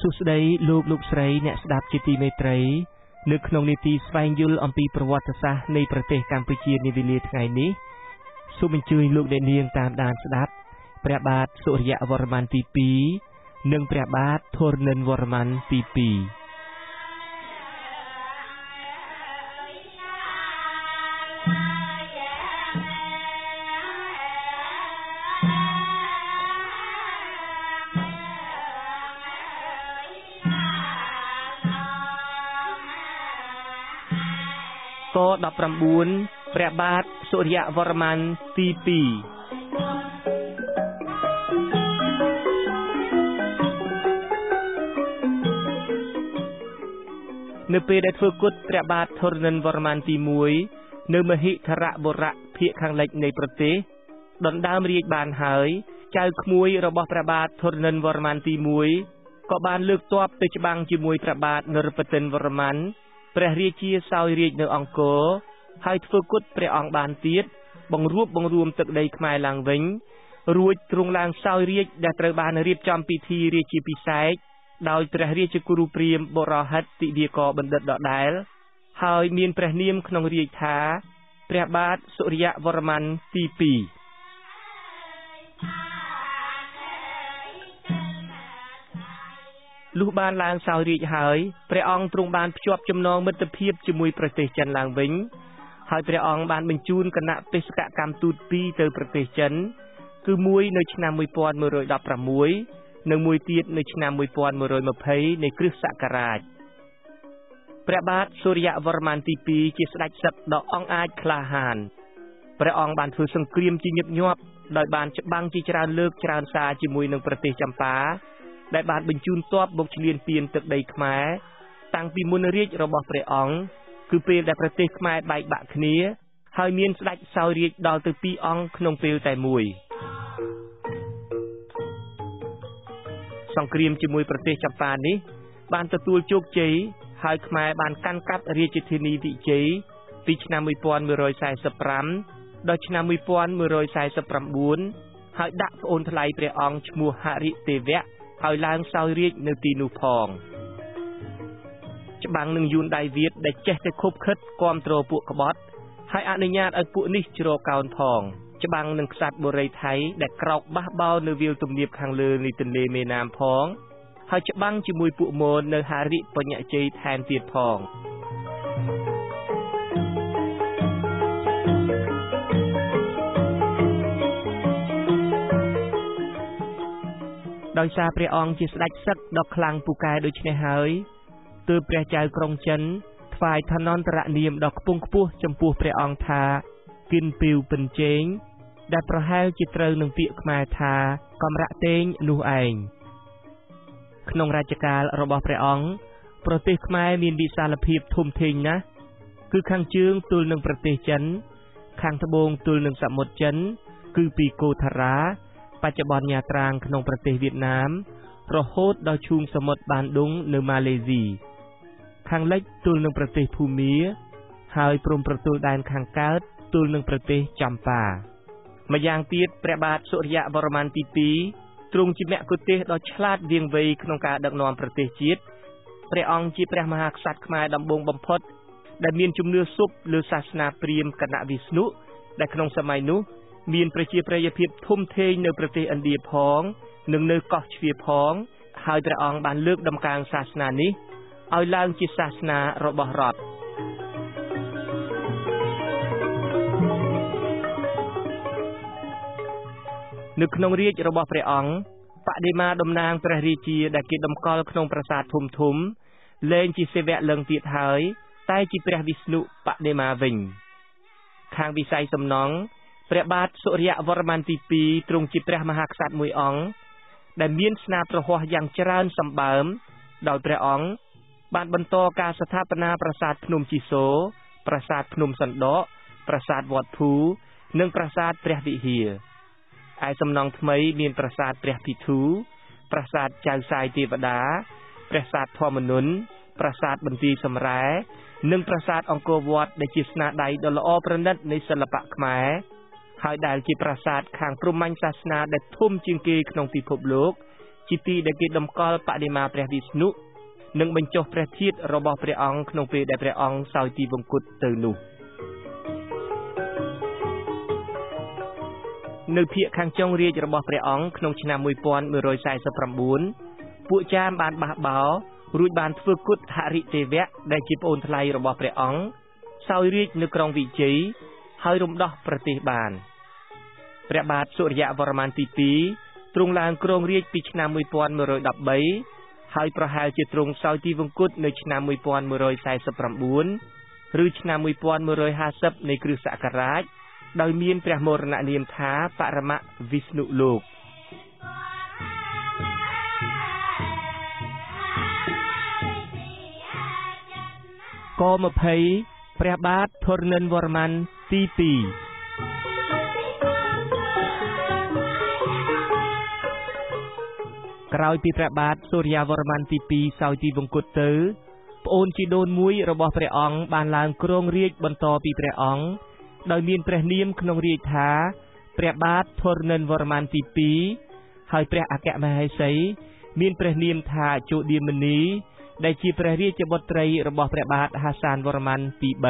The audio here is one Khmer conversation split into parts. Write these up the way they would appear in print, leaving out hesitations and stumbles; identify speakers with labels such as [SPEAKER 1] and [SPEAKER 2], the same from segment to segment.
[SPEAKER 1] សុស្ដីលោកស្រីអ្នកស្ដាប់ជាទីមេត្រីនៅក្នុងនីតិស្វែងយល់អំពីប្រវត្តិសាស្ត្រនៃប្រទេសកម្ពុជានាវេលាថ្ងៃនេះសូមអញ្ជើញលោកអ្នកនាងតាមដានស្ដាប់ព្រះបាទសូរ្យវរ្ម័នទី2និងព្រះបាទធរណិនវរ្ម័នទី2ក19ព្រះបាទសូរ្យវរ្ម័នទី2នៅពេលដែលធ្វើគុតព្រះបាទធរណិនវរ្ម័នទី1នៅមហិធរបុរៈភាគខាងលិចនៃប្រទេសដណ្ដើមរាជបានហើយចៅក្មួយរបស់ព្រះបាទធរណិនវរ្ម័នទី1ក៏បានលើកទ័ពទៅច្បាំងជាមួយព្រះបាទនរោត្តមវរ្ម័នព្រះរាជាសោយរាជនៅអង្គរហើយធ្វើគុតព្រះអង្គបានទៀតបង្រួមទឹកដីខ្មែរឡើងវិញរួចទ្រង់ឡើងសោយរាជដែលត្រូវបានរៀបចំពិធីរាជាភិសេកដោយព្រះរាជគុរុព្រាហ្មណ៍បរហិតទិវាករបណ្ឌិតដដែលហើយមានព្រះនាមក្នុងរាជថាព្រះបាទសូរ្យវរ្ម័នទី2លុះបានឡើងសោយរាជហើយព្រះអង្គទ្រង់បានភ្ជាប់ចំណងមិត្តភាពជាមួយប្រទេសចិនឡើងវិញហើយព្រះអង្គបានបញ្ជូនគណៈបេសកកម្មទូត2ទៅប្រទេសចិនគឺមួយនៅឆ្នាំ1116និងមួយទៀតនៅឆ្នាំ1120នៃគ្រិស្តសករាជព្រះបាទសូរ្យវរ្ម័នទី2ជាស្ដេចសឹកដ៏អង់អាចក្លាហានព្រះអង្គបានធ្វើសង្គ្រាមជាញឹកញាប់ដោយបានច្បាំងជាច្រើនលើកច្រើនសារជាមួយនឹងប្រទេសចម្ប៉ាដែលបានបញ្ជូនទ័ពមកឈ្លានពានទឹកដីខ្មែរតាំងពីមុនរាជរបស់ព្រះអង្គគឺពេលដែលប្រទេសខ្មែរបែកបាក់គ្នាហើយមានស្ដេចសោយរាជដល់ទៅ2អង្គក្នុងពេលតែមួយសង្គ្រាមជាមួយប្រទេសចម្ប៉ានេះបានទទួលជោគជ័យហើយខ្មែរបានកាន់កាប់រាជធានីវិជ័យពីឆ្នាំ1145ដល់ឆ្នាំ1149ហើយដាក់ប្អូនថ្លៃព្រះអង្គឈ្មោះហរិទេវៈឲ្យឡើងសោយរាជនៅទីនោះផងច្បាំងនឹងយួនដៃវៀតដែលចេះតែខົບខិតគាំទ្រពួកក្បត់ហើយអនុញ្ញាតឲ្យពួកនេះជ្រកកោនផងច្បាំងនឹងក្សត្របុរីថៃដែលក្រោកបះបោនៅវាលទំនាបខាងលើនៃទន្លេមេណាមផងហើយច្បាំងជាមួយពួកមននៅហារិបញ្ញជ័យថែមទៀតផងដោយសារព្រះអង្គជាស្ដេចសឹកដ៏ខ្លាំងពូកែដូច្នេះហើយទើបព្រះចៅក្រុងចិនថ្វាយឋានន្តរនាមដ៏ខ្ពង់ខ្ពស់ចំពោះព្រះអង្គថាគិនពីវពិនជេងដែលប្រហែលជាត្រូវនឹងពាក្យខ្មែរថាកំរាក់តេងនោះឯងក្នុងរជ្ជកាលរបស់ព្រះអង្គប្រទេសខ្មែរមានវិសាលភាពធំធេងណាស់គឺខាងជើងទល់នឹងប្រទេសចិនខាងត្បូងទល់នឹងសមុទ្រចិនគឺពីកូថារ៉ាបច្ចុប្បន្នញាត្រាងក្នុងប្រទេសវៀតណាមរហូតដល់ឈូងសមុទ្របានដុងនៅម៉ាឡេស៊ីខាងលិចទល់នឹងប្រទេសភូមាហើយព្រំប្រទល់ដែនខាងកើតទល់នឹងប្រទេសចម្ប៉ាម្យ៉ាងទៀតព្រះបាទសូរ្យវរ្ម័នទី2ទ្រង់ជាមគ្គុទ្ទេសក៍ដ៏ឆ្លាតវាងវៃក្នុងការដឹកនាំប្រទេសជាតិព្រះអង្គជាព្រះមហាក្សត្រខ្មែរដំបូងបំផុតដែលមានជំនឿស៊ប់លើសាសនាព្រាហ្មណ៍គណៈវិស្ណុដែលក្នុងសម័យនោះមានប្រជាប្រិយភាពធំធេងនៅប្រទេសឥណ្ឌាផងនិងនៅកោះជ្វាផងហើយព្រះអង្គបានលើកដំកើងសាសនានេះឲ្យឡើងជាសាសនារបស់រដ្ឋនៅក្នុងរាជរបស់ព្រះអង្គបដិមាតំណាងព្រះរាជាដែលគេតម្កល់ក្នុងប្រាសាទធំលែងជាសេវៈលឹងទៀតហើយតែជាព្រះវិស្ណុបដិមាវិញខាងវិស័យសំណង់ព្រះបាទសូរ្យវរ្ម័នទី2ទ្រង់ជាព្រះមហាក្សត្រមួយអង្គដែលមានស្នាប្រហ័សយ៉ាងច្រើនសម្បើមដោយព្រះអង្គបានបន្តការស្ថាបនាប្រាសាទភ្នំជីសូរប្រាសាទភ្នំសណ្ដកប្រាសាទវត្តភូនិងប្រាសាទព្រះវិហារឯសំណង់ថ្មីមានប្រាសាទព្រះពិធូប្រាសាទចៅសាយទេវតាប្រាសាទធម្មនុនប្រាសាទបន្ទាយសំរែនិងប្រាសាទអង្គរវត្តដែលជាស្នាដៃដ៏ល្អប្រណិតនៃសិល្បៈខ្មែរហើយដែលជាប្រាសាទខាងព្រហ្មញ្ញសាសនាដែលធំជាងគេក្នុងពិភពលោកជាទីដែលគេតម្កល់បដិមាព្រះវិស្ណុនិងបញ្ចុះព្រះធាតុរបស់ព្រះអង្គក្នុងពេលដែលព្រះអង្គសោយទីវង្គតទៅនោះនៅភាគខាងចុងរាជរបស់ព្រះអង្គក្នុងឆ្នាំ1149ពួកចាមបានបះបោររួចបានធ្វើគុតហរិទេវៈដែលជាប្អូនថ្លៃរបស់ព្រះអង្គសោយរាជនៅក្រុងវិជ័យហើយរំដោះប្រទេសបានព្រះបាទសូរ្យវរ្ម័នទី2ទ្រង់ឡើងគ្រងរាជពីឆ្នាំ1113ហើយប្រហែលជាទ្រង់សោយទីវង្គតនៅឆ្នាំ1149ឬឆ្នាំ1150នៃគ្រិស្តសករាជដោយមានព្រះមរណនាមថាបរមវិស្ណុលោកក20ព្រះបាទធរណិនវរ្ម័នទី2ក្រោយពីព្រះបាទសូរ្យវរ្ម័នទី2សោយទីវង្គតទៅប្អូនជីដូនមួយរបស់ព្រះអង្គបានឡើងគ្រងរាជបន្តពីព្រះអង្គដោយមានព្រះនាមក្នុងរាជថាព្រះបាទធរណិនវរ្ម័នទី2ហើយព្រះអគ្គមហេសីមានព្រះនាមថាជោឌាមនីដែលជាព្រះរាជបុត្រីរបស់ព្រះបាទហាសានវរ្ម័នទី3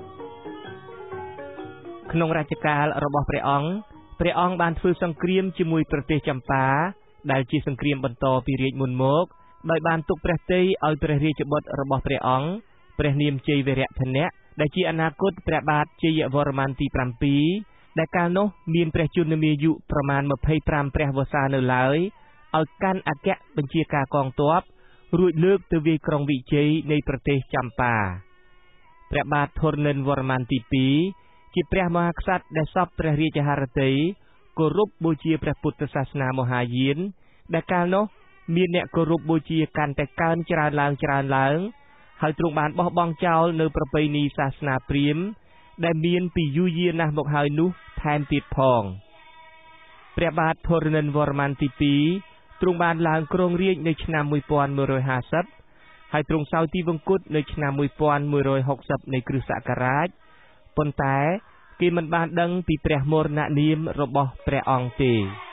[SPEAKER 1] ក្នុងរជ្ជកាលរបស់ព្រះអង្គបានធ្វើសង្គ្រាមជាមួយប្រទេសចម្ប៉ាដែលជាសង្គ្រាមបន្តពីរាជមុនមកដោយបានទុកព្រះទ័យឲ្យព្រះរាជបុត្ររបស់ព្រះអង្គព្រះនាមជ័យវរធនៈដែលជាអនាគតព្រះបាទជ័យវរ្ម័នទី7ដែលកាលនោះមានព្រះជន្មាយុប្រមាណ25ព្រះវស្សានៅឡើយឲ្យកាន់អគ្គបញ្ជាការកងទ័ពរួចលើកទៅវាយក្រុងវិជ័យនៃប្រទេសចម្ប៉ាព្រះបាទធរណិនវរ្ម័នទី2ជាព្រះមហាក្សត្រដែលសពព្រះរាជហឫទ័យគោរពបូជាព្រះពុទ្ធសាសនាមហាយានដែលកាលនោះមានអ្នកគោរពបូជាកាន់តែកើនច្រើនឡើងហើយទ្រង់បានបោះបង់ចោលនៅប្រពៃណីសាសនាព្រាហ្មណ៍ដែលមានពីយូរយារណាស់មកហើយនោះថែមទៀតផងព្រះបាទធរណិនវរ្ម័នទី2ទ្រង់បានឡើងគ្រងរាជនៅឆ្នាំ1150ហើយទ្រង់សោយទីវង្គតនៅឆ្នាំ1160នៃគ្រិស្តសករាជប៉ុន្តែគេមិនបានដឹងពីព្រះមរណនាមរបស់ព្រះអង្គទេ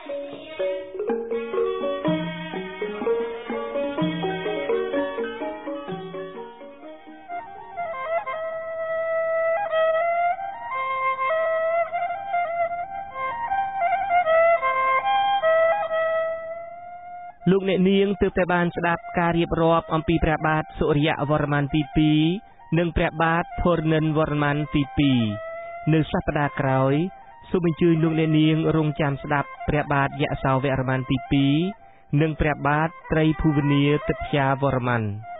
[SPEAKER 1] លោកអ្នកនាងទើបតែបានស្ដាប់ការរៀបរាប់អំពីព្រះបាទសូរ្យវរ្ម័នទី2និងព្រះបាទធរណិនវរ្ម័នទី2នៅសប្តាហ៍ក្រោយសូមអញ្ជើញលោកអ្នកនាងរងចាំស្ដាប់ព្រះបាទយសោវរ្ម័នទី2និងព្រះបាទត្រីភូវនាទិត្យាវរ្ម័ន